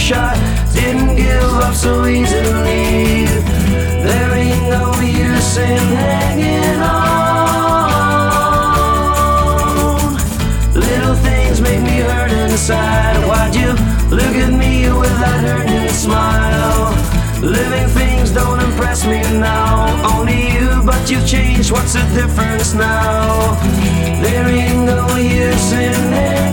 shot, didn't give up so easily. There ain't no use in hanging on. Little things make me hurt inside. Why'd you look at me with that hurting smile? Living things don't impress me now. Only you, but you've changed. What's the difference now? There ain't no use in hanging on.